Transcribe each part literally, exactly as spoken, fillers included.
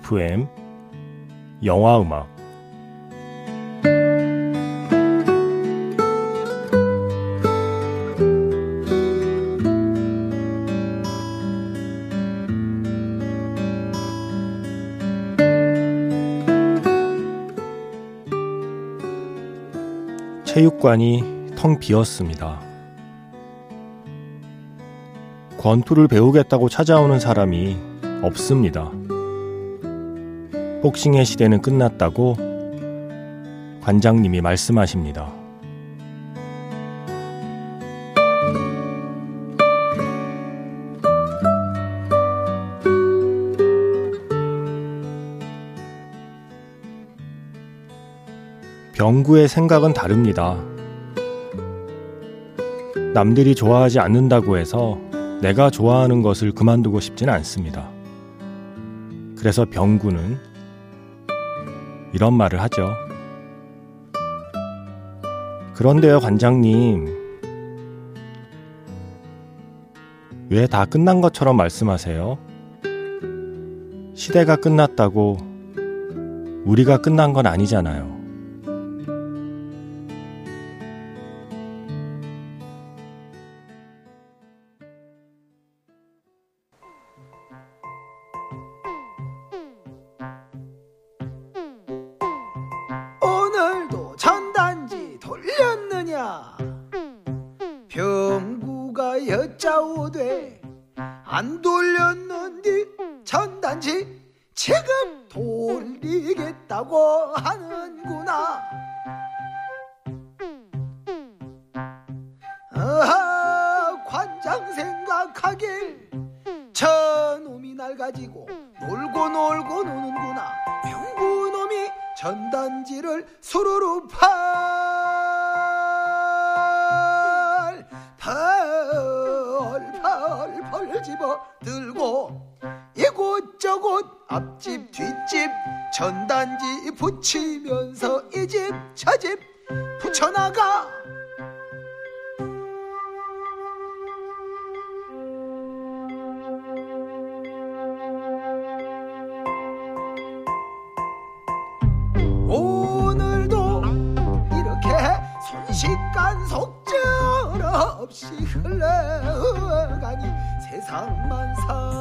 에프엠 영화음악. 체육관이 텅 비었습니다. 권투를 배우겠다고 찾아오는 사람이 없습니다. 복싱의 시대는 끝났다고 관장님이 말씀하십니다. 병구의 생각은 다릅니다. 남들이 좋아하지 않는다고 해서 내가 좋아하는 것을 그만두고 싶지는 않습니다. 그래서 병구는 이런 말을 하죠. 그런데요, 관장님, 왜 다 끝난 것처럼 말씀하세요? 시대가 끝났다고 우리가 끝난 건 아니잖아요. 오늘도 전단지 돌렸느냐? 병구가 여짜오되 안 돌렸는디 전단지 지금 돌리겠다고 하는구나. 아하, 관장 생각하길 저놈이 날 가지고 놀고 놀고 노는구나. 병구놈이 전단지를 수루루 팔, 팔, 팔, 팔 집어 들고 이곳저곳 앞집 뒷집 전단지 붙이면서 이 집 저 집 붙여나가. 오늘도 이렇게 순식간 속절없이 흘러가니 세상만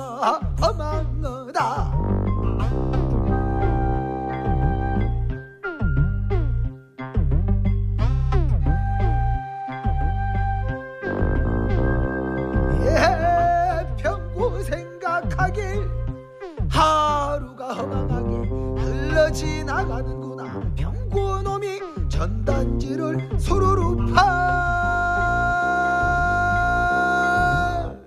사망하다. 예, 병구 생각하길 하루가 허망하게 흘러 지나가는구나. 병구놈이 전단지를 수루루 팔.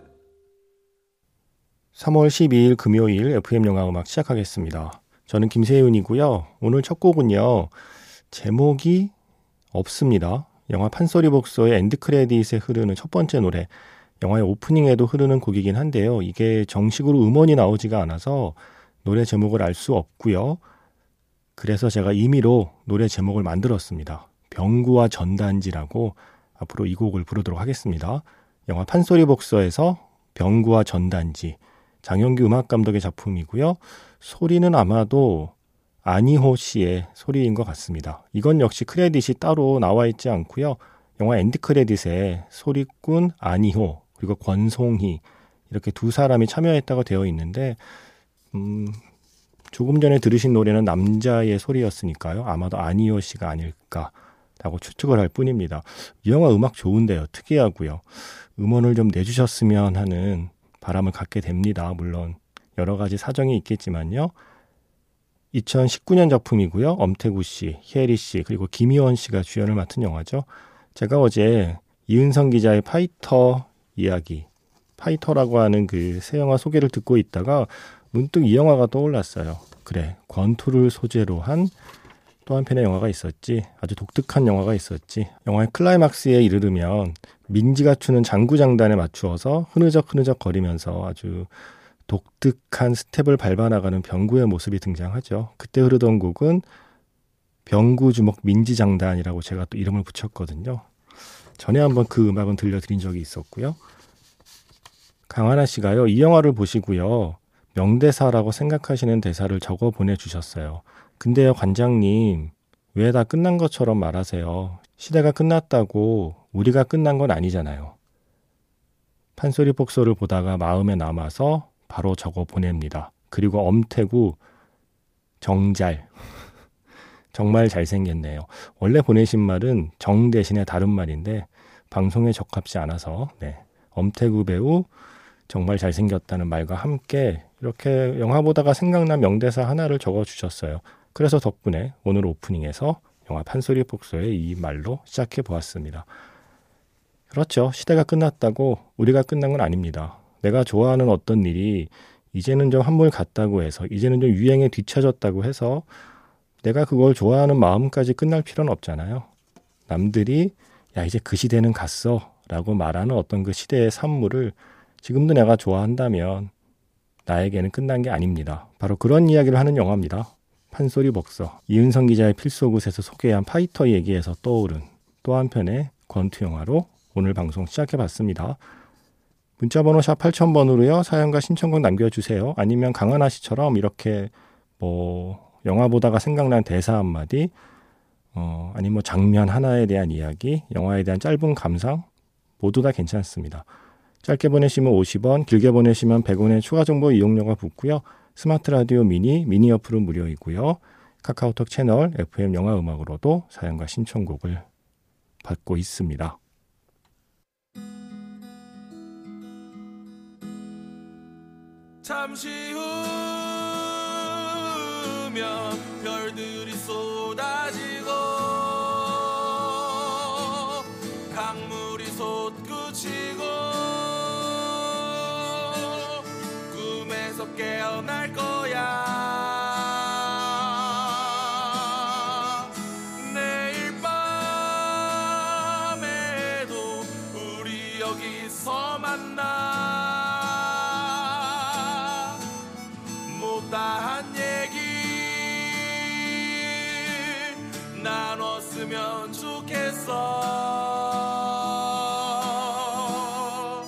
삼월 십이일 금요일 에프엠 영화음악 시작하겠습니다. 저는 김세윤이고요. 오늘 첫 곡은요, 제목이 없습니다. 영화 판소리 복서의 엔드 크레딧에 흐르는 첫 번째 노래, 영화의 오프닝에도 흐르는 곡이긴 한데요. 이게 정식으로 음원이 나오지가 않아서 노래 제목을 알 수 없고요. 그래서 제가 임의로 노래 제목을 만들었습니다. 병구와 전단지라고 앞으로 이 곡을 부르도록 하겠습니다. 영화 판소리 복서에서 병구와 전단지, 장영규 음악감독의 작품이고요. 소리는 아마도 안희호 씨의 소리인 것 같습니다. 이건 역시 크레딧이 따로 나와 있지 않고요. 영화 엔드 크레딧에 소리꾼 안희호 그리고 권송희 이렇게 두 사람이 참여했다고 되어 있는데 음, 조금 전에 들으신 노래는 남자의 소리였으니까요. 아마도 안희호 씨가 아닐까라고 추측을 할 뿐입니다. 이 영화 음악 좋은데요. 특이하고요. 음원을 좀 내주셨으면 하는 바람을 갖게 됩니다. 물론 여러 가지 사정이 있겠지만요. 이천십구 년 작품이고요. 엄태구 씨, 희애리 씨, 그리고 김희원 씨가 주연을 맡은 영화죠. 제가 어제 이은성 기자의 파이터 이야기, 파이터라고 하는 그 새 영화 소개를 듣고 있다가 문득 이 영화가 떠올랐어요. 그래, 권투를 소재로 한 또 한편의 영화가 있었지. 아주 독특한 영화가 있었지. 영화의 클라이막스에 이르르면 민지가 추는 장구장단에 맞추어서 흐느적 흐느적 거리면서 아주 독특한 스텝을 밟아나가는 병구의 모습이 등장하죠. 그때 흐르던 곡은 병구주먹 민지장단이라고 제가 또 이름을 붙였거든요. 전에 한번 그 음악은 들려드린 적이 있었고요. 강하나 씨가요, 이 영화를 보시고요, 명대사라고 생각하시는 대사를 적어 보내주셨어요. 근데요, 관장님, 왜 다 끝난 것처럼 말하세요? 시대가 끝났다고 우리가 끝난 건 아니잖아요. 판소리 복소를 보다가 마음에 남아서 바로 적어 보냅니다. 그리고 엄태구 정잘. 정말 잘생겼네요. 원래 보내신 말은 정 대신에 다른 말인데 방송에 적합지 않아서 네. 엄태구 배우 정말 잘생겼다는 말과 함께 이렇게 영화 보다가 생각난 명대사 하나를 적어주셨어요. 그래서 덕분에 오늘 오프닝에서 영화 판소리 복소의 이 말로 시작해 보았습니다. 그렇죠. 시대가 끝났다고 우리가 끝난 건 아닙니다. 내가 좋아하는 어떤 일이 이제는 좀 한물 갔다고 해서, 이제는 좀 유행에 뒤처졌다고 해서 내가 그걸 좋아하는 마음까지 끝날 필요는 없잖아요. 남들이 야 이제 그 시대는 갔어 라고 말하는 어떤 그 시대의 산물을 지금도 내가 좋아한다면 나에게는 끝난 게 아닙니다. 바로 그런 이야기를 하는 영화입니다. 판소리 복소. 이은성 기자의 필소굿에서 소개한 파이터 얘기에서 떠오른 또 한편의 권투 영화로 오늘 방송 시작해봤습니다. 문자번호 샵 팔천 번으로요. 사연과 신청곡 남겨주세요. 아니면 강하나 씨처럼 이렇게 뭐 영화 보다가 생각난 대사 한마디, 어, 아니면 뭐 장면 하나에 대한 이야기, 영화에 대한 짧은 감상 모두 다 괜찮습니다. 짧게 보내시면 오십 원, 길게 보내시면 백 원의 추가 정보 이용료가 붙고요. 스마트 라디오 미니, 미니 어플은 무료이고요. 카카오톡 채널 에프엠 영화 음악으로도 사연과 신청곡을 받고 있습니다. 잠시 후면 별들이 쏟아지고 강물이 솟구치고 꿈에서 깨어날 거야. 내일 밤에도 우리 여기서 만나. 못다한 얘기 나눴으면 좋겠어.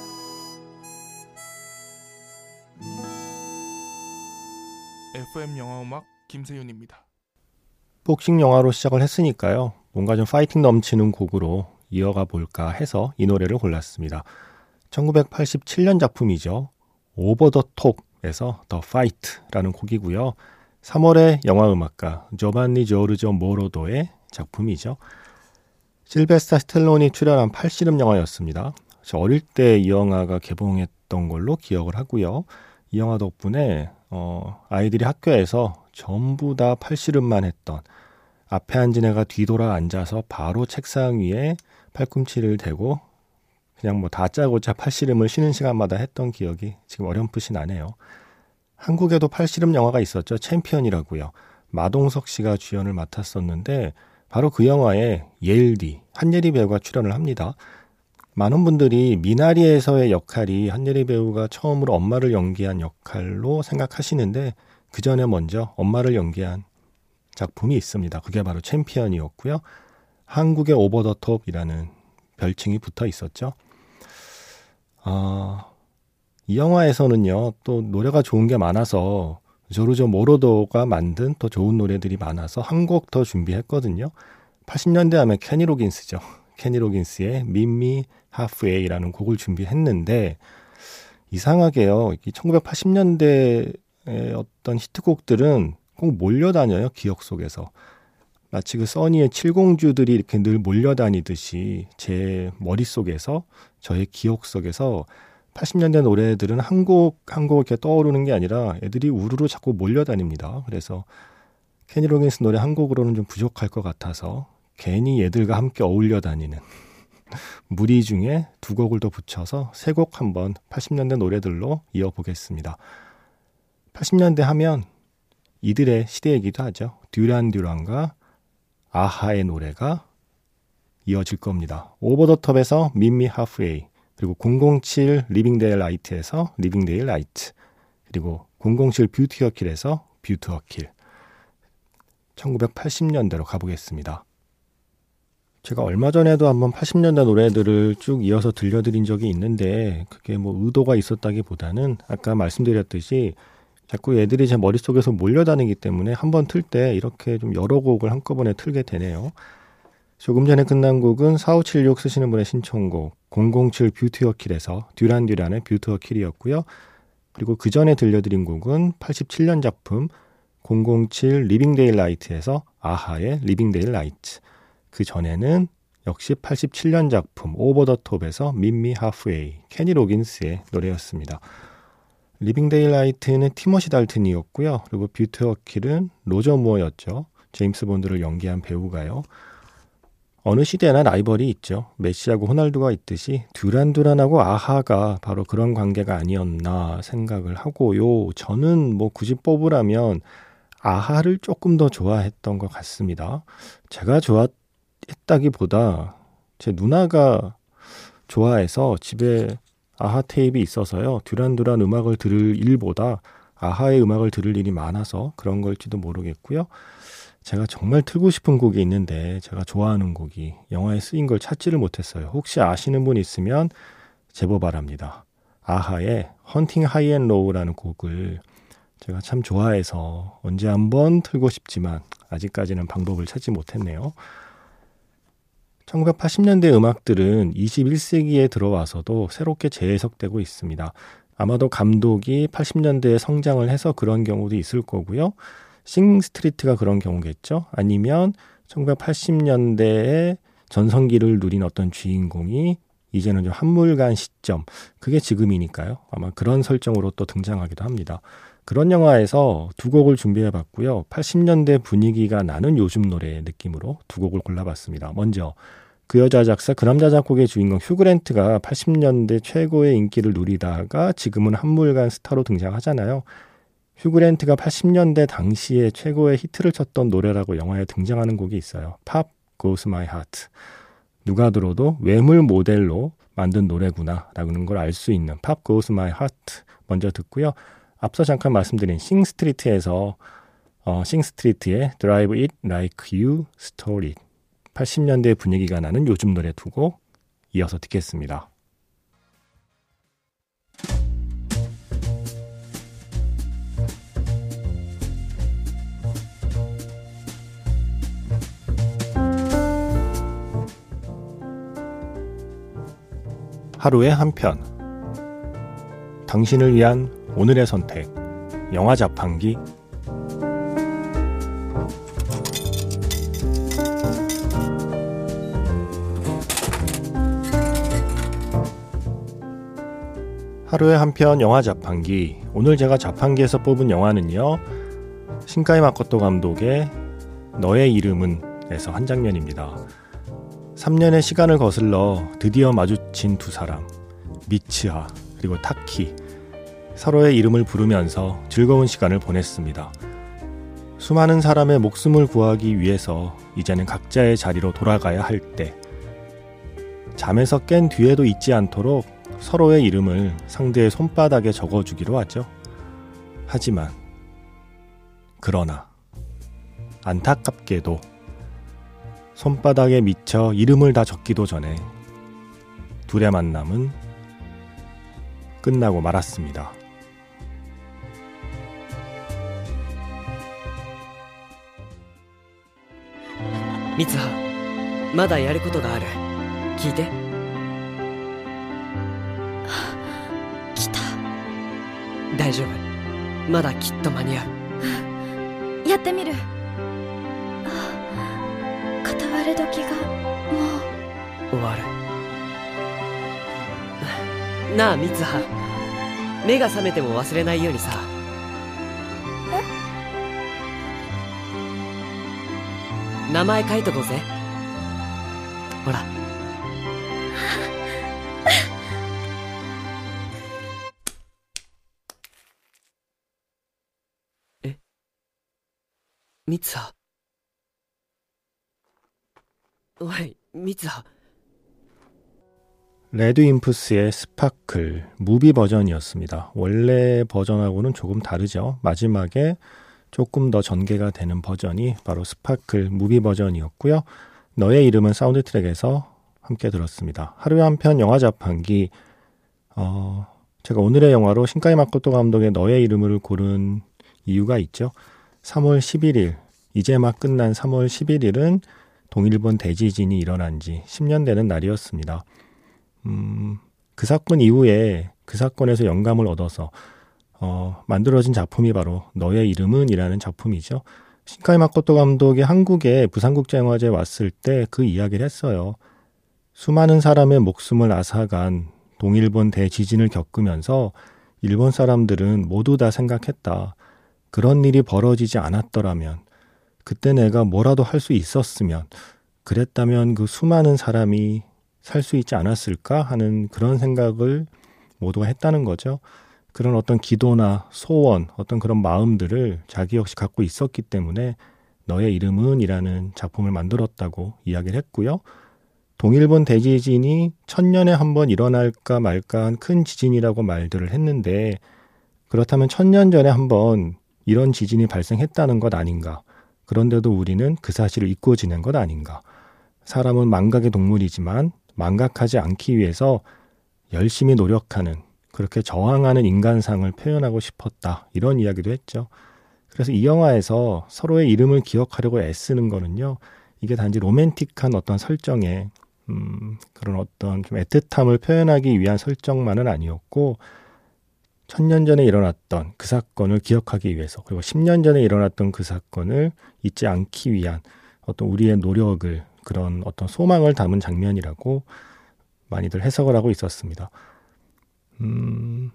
에프엠 영화음악 김세윤입니다. 복싱 영화로 시작을 했으니까요. 뭔가 좀 파이팅 넘치는 곡으로 이어가 볼까 해서 이 노래를 골랐습니다. 천구백팔십칠 년 작품이죠. 오버 더 톱에서 더 파이트라는 곡이고요. 삼월의 영화음악가 조반니 조르조 모로도의 작품이죠. 실베스타 스텔론이 출연한 팔씨름 영화였습니다. 저 어릴 때 이 영화가 개봉했던 걸로 기억을 하고요. 이 영화 덕분에 어, 아이들이 학교에서 전부 다 팔씨름만 했던, 앞에 앉은 애가 뒤돌아 앉아서 바로 책상 위에 팔꿈치를 대고 그냥 뭐 다짜고짜 팔씨름을 쉬는 시간마다 했던 기억이 지금 어렴풋이 나네요. 한국에도 팔씨름 영화가 있었죠. 챔피언이라고요. 마동석 씨가 주연을 맡았었는데 바로 그 영화에 예일디, 한예리 배우가 출연을 합니다. 많은 분들이 미나리에서의 역할이 한예리 배우가 처음으로 엄마를 연기한 역할로 생각하시는데 그 전에 먼저 엄마를 연기한 작품이 있습니다. 그게 바로 챔피언이었고요. 한국의 오버 더 톱이라는 별칭이 붙어 있었죠. 아, 이 영화에서는요, 또 노래가 좋은 게 많아서 조르조 모로도가 만든 또 좋은 노래들이 많아서 한 곡 더 준비했거든요. 팔십 년대 하면 케니 로긴스죠. 케니 로긴스의 Meet Me Halfway라는 곡을 준비했는데 이상하게요. 천구백팔십 년대의 어떤 히트곡들은 꼭 몰려다녀요. 기억 속에서. 마치 그 써니의 칠공주들이 이렇게 늘 몰려다니듯이 제 머릿속에서, 저의 기억 속에서 팔십 년대 노래들은 한 곡 한 곡 이렇게 떠오르는 게 아니라 애들이 우르르 자꾸 몰려다닙니다. 그래서 케니 로긴스 노래 한 곡으로는 좀 부족할 것 같아서 괜히 얘들과 함께 어울려 다니는 무리 중에 두 곡을 더 붙여서 세 곡 한번 팔십 년대 노래들로 이어보겠습니다. 팔십 년대 하면 이들의 시대이기도 하죠. 듀란 듀란과 아하의 노래가 이어질 겁니다. 오버 더 톱에서 Meet Me Halfway, 그리고 공공칠 리빙데일 라이트에서 리빙데일 라이트, 그리고 공공칠 뷰티 어킬에서 뷰티 어킬. 천구백팔십 년대로 가보겠습니다. 제가 얼마 전에도 한번 팔십 년대 노래들을 쭉 이어서 들려드린 적이 있는데 그게 뭐 의도가 있었다기보다는 아까 말씀드렸듯이 자꾸 애들이 제 머릿속에서 몰려다니기 때문에 한번 틀 때 이렇게 좀 여러 곡을 한꺼번에 틀게 되네요. 조금 전에 끝난 곡은 사오칠육 쓰시는 분의 신청곡 공공칠 뷰티 어킬에서 듀란 듀란의 뷰티 어킬이었고요. 그리고 그 전에 들려드린 곡은 팔십칠 년 작품 공공칠 리빙 데일 라이트에서 아하의 리빙 데일 라이트, 그 전에는 역시 팔십칠 년 작품 오버 더 톱에서 Meet Me Halfway, 케니 로긴스의 노래였습니다. 리빙 데일 라이트는 티머시 달튼이었고요. 그리고 뷰티 어킬은 로저 무어였죠. 제임스 본드를 연기한 배우가요. 어느 시대나 라이벌이 있죠. 메시하고 호날두가 있듯이 듀란듀란하고 아하가 바로 그런 관계가 아니었나 생각을 하고요. 저는 뭐 굳이 뽑으라면 아하를 조금 더 좋아했던 것 같습니다. 제가 좋아했다기보다 제 누나가 좋아해서 집에 아하 테이프가 있어서요. 듀란듀란 음악을 들을 일보다 아하의 음악을 들을 일이 많아서 그런 걸지도 모르겠고요. 제가 정말 틀고 싶은 곡이 있는데 제가 좋아하는 곡이 영화에 쓰인 걸 찾지를 못했어요. 혹시 아시는 분 있으면 제보 바랍니다. 아하의 헌팅 하이 앤 로우라는 곡을 제가 참 좋아해서 언제 한번 틀고 싶지만 아직까지는 방법을 찾지 못했네요. 천구백팔십 년대 음악들은 이십일 세기에 들어와서도 새롭게 재해석되고 있습니다. 아마도 감독이 팔십 년대에 성장을 해서 그런 경우도 있을 거고요. 싱스트리트가 그런 경우겠죠. 아니면 천구백팔십 년대에 전성기를 누린 어떤 주인공이 이제는 좀 한물간 시점, 그게 지금이니까요. 아마 그런 설정으로 또 등장하기도 합니다. 그런 영화에서 두 곡을 준비해봤고요. 팔십 년대 분위기가 나는 요즘 노래의 느낌으로 두 곡을 골라봤습니다. 먼저 그 여자 작사 그 남자 작곡의 주인공 휴 그랜트가 팔십 년대 최고의 인기를 누리다가 지금은 한물간 스타로 등장하잖아요. 휴 그랜트가 팔십 년대 당시에 최고의 히트를 쳤던 노래라고 영화에 등장하는 곡이 있어요. Pop Goes My Heart. 누가 들어도 외물 모델로 만든 노래구나 라는 걸 알 수 있는 Pop Goes My Heart 먼저 듣고요. 앞서 잠깐 말씀드린 싱스트리트에서 어, 싱스트리트의 Drive It Like You Stole It, 팔십 년대 분위기가 나는 요즘 노래 두 곡 이어서 듣겠습니다. 하루에 한 편, 당신을 위한 오늘의 선택, 영화 자판기. 하루에 한 편 영화 자판기. 오늘 제가 자판기에서 뽑은 영화는요, 신카이 마코토 감독의 너의 이름은 에서 한 장면입니다. 삼 년의 시간을 거슬러 드디어 마주친 두 사람, 미츠하 그리고 타키, 서로의 이름을 부르면서 즐거운 시간을 보냈습니다. 수많은 사람의 목숨을 구하기 위해서 이제는 각자의 자리로 돌아가야 할 때, 잠에서 깬 뒤에도 잊지 않도록 서로의 이름을 상대의 손바닥에 적어주기로 하죠. 하지만 그러나 안타깝게도 손바닥에 미쳐 이름을 다 적기도 전에 둘의 만남은 끝나고 말았습니다. 미츠하, まだやることがある。聞いて。来た。大丈夫。まだきっと間に合う。 やってみる。断る時がもう終わる。なあミツハ、目が覚めても忘れないようにさ。え？名前書いとこうぜ。ほら。え？ミツハ。おい、ミツハ。 레드 임프스의 스파클 무비 버전이었습니다. 원래 버전하고는 조금 다르죠. 마지막에 조금 더 전개가 되는 버전이 바로 스파클 무비 버전이었고요. 너의 이름은 사운드 트랙에서 함께 들었습니다. 하루에 한 편 영화 자판기. 어, 제가 오늘의 영화로 신카이 마코토 감독의 너의 이름을 고른 이유가 있죠. 삼월 십일일, 이제 막 끝난 삼월 십일일은 동일본 대지진이 일어난 지 십 년 되는 날이었습니다. 음, 그 사건 이후에 그 사건에서 영감을 얻어서 어, 만들어진 작품이 바로 너의 이름은 이라는 작품이죠. 신카이 마코토 감독이 한국에 부산국제영화제에 왔을 때 그 이야기를 했어요. 수많은 사람의 목숨을 앗아간 동일본 대지진을 겪으면서 일본 사람들은 모두 다 생각했다. 그런 일이 벌어지지 않았더라면, 그때 내가 뭐라도 할 수 있었으면, 그랬다면 그 수많은 사람이 살 수 있지 않았을까 하는 그런 생각을 모두가 했다는 거죠. 그런 어떤 기도나 소원, 어떤 그런 마음들을 자기 역시 갖고 있었기 때문에 너의 이름은 이라는 작품을 만들었다고 이야기를 했고요. 동일본 대지진이 천년에 한 번 일어날까 말까 한 큰 지진이라고 말들을 했는데, 그렇다면 천년 전에 한 번 이런 지진이 발생했다는 것 아닌가. 그런데도 우리는 그 사실을 잊고 지낸 것 아닌가. 사람은 망각의 동물이지만 망각하지 않기 위해서 열심히 노력하는, 그렇게 저항하는 인간상을 표현하고 싶었다. 이런 이야기도 했죠. 그래서 이 영화에서 서로의 이름을 기억하려고 애쓰는 거는요, 이게 단지 로맨틱한 어떤 설정에 음, 그런 어떤 좀 애틋함을 표현하기 위한 설정만은 아니었고, 천년 전에 일어났던 그 사건을 기억하기 위해서, 그리고 십 년 전에 일어났던 그 사건을 잊지 않기 위한 어떤 우리의 노력을, 그런 어떤 소망을 담은 장면이라고 많이들 해석을 하고 있었습니다. 음,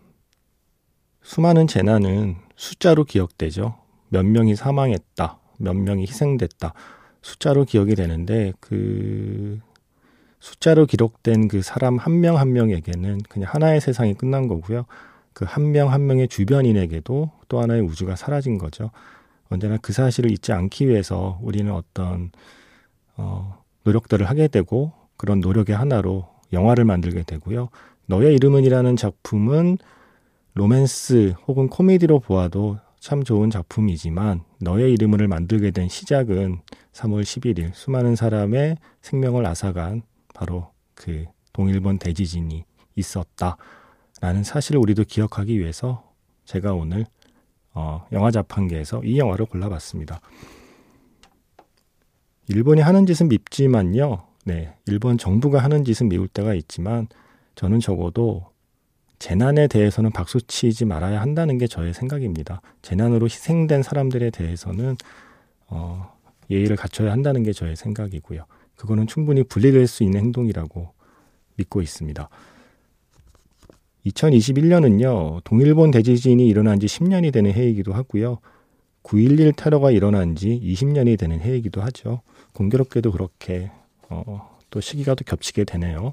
수많은 재난은 숫자로 기억되죠. 몇 명이 사망했다, 몇 명이 희생됐다, 숫자로 기억이 되는데, 그 숫자로 기록된 그 사람 한 명 한 명에게는 그냥 하나의 세상이 끝난 거고요. 그 한 명 한 명의 주변인에게도 또 하나의 우주가 사라진 거죠. 언제나 그 사실을 잊지 않기 위해서 우리는 어떤 어, 노력들을 하게 되고, 그런 노력의 하나로 영화를 만들게 되고요. 너의 이름은이라는 작품은 로맨스 혹은 코미디로 보아도 참 좋은 작품이지만, 너의 이름을 만들게 된 시작은 삼월 십일일 수많은 사람의 생명을 앗아간 바로 그 동일본 대지진이 있었다라는 사실을 우리도 기억하기 위해서 제가 오늘 어, 영화 자판기에서 이 영화를 골라봤습니다. 일본이 하는 짓은 밉지만요. 네, 일본 정부가 하는 짓은 미울 때가 있지만, 저는 적어도 재난에 대해서는 박수치지 말아야 한다는 게 저의 생각입니다. 재난으로 희생된 사람들에 대해서는 어, 예의를 갖춰야 한다는 게 저의 생각이고요. 그거는 충분히 분리될 수 있는 행동이라고 믿고 있습니다. 이천이십일 년은요, 동일본 대지진이 일어난 지 십 년이 되는 해이기도 하고요. 구일일 테러가 일어난 지 이십 년이 되는 해이기도 하죠. 공교롭게도 그렇게 어, 또 시기가 또 겹치게 되네요.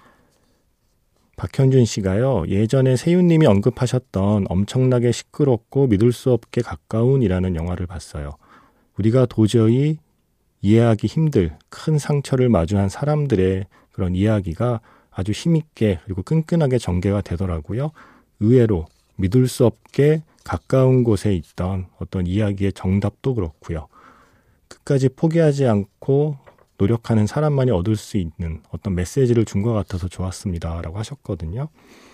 박현준 씨가요, 예전에 세윤님이 언급하셨던 엄청나게 시끄럽고 믿을 수 없게 가까운이라는 영화를 봤어요. 우리가 도저히 이해하기 힘들 큰 상처를 마주한 사람들의 그런 이야기가 아주 힘있게 그리고 끈끈하게 전개가 되더라고요. 의외로 믿을 수 없게 가까운 곳에 있던 어떤 이야기의 정답도 그렇고요. 끝까지 포기하지 않고 노력하는 사람만이 얻을 수 있는 어떤 메시지를 준 것 같아서 좋았습니다 라고 하셨거든요.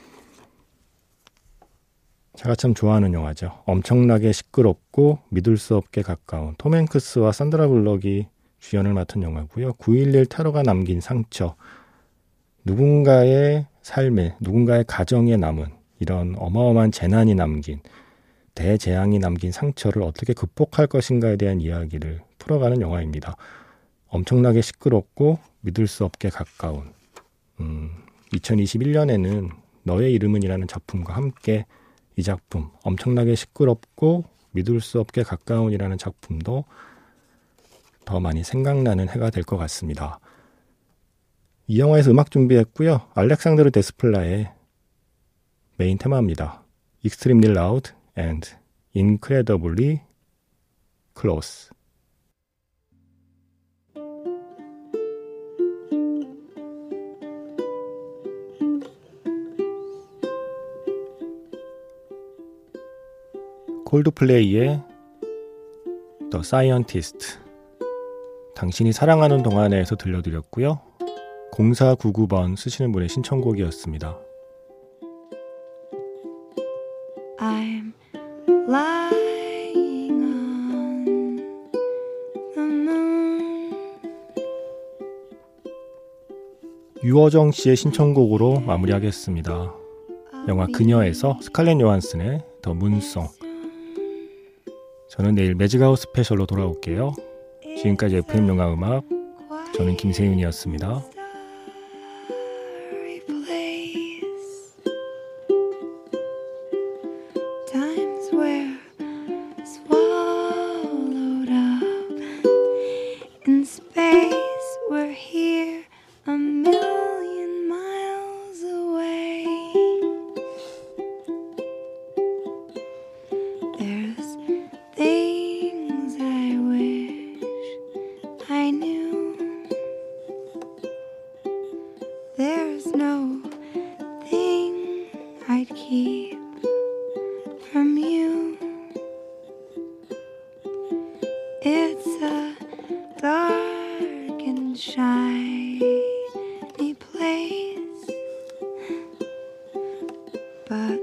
제가 참 좋아하는 영화죠. 엄청나게 시끄럽고 믿을 수 없게 가까운, 톰 행크스와 산드라 블럭이 주연을 맡은 영화고요. 구일일 테러가 남긴 상처, 누군가의 삶에, 누군가의 가정에 남은 이런 어마어마한 재난이 남긴, 대재앙이 남긴 상처를 어떻게 극복할 것인가에 대한 이야기를 풀어가는 영화입니다. 엄청나게 시끄럽고 믿을 수 없게 가까운, 음, 이천이십일 년에는 너의 이름은이라는 작품과 함께 이 작품, 엄청나게 시끄럽고 믿을 수 없게 가까운이라는 작품도 더 많이 생각나는 해가 될 것 같습니다. 이 영화에서 음악 준비했고요. 알렉산드르 데스플라의 메인 테마입니다. Extremely Loud and Incredibly Close. 콜드플레이의 The Scientist, 당신이 사랑하는 동안에서 들려드렸고요. 공사구구 번 쓰시는 분의 신청곡이었습니다. 유어정 씨의 신청곡으로 마무리하겠습니다. 영화 그녀에서 스칼렛 요한슨의 더 문송. 저는 내일 매직아웃 스페셜로 돌아올게요. 지금까지 에프엠 영화 음악, 저는 김세윤이었습니다. There's no thing I'd keep from you. It's a dark and shiny place, but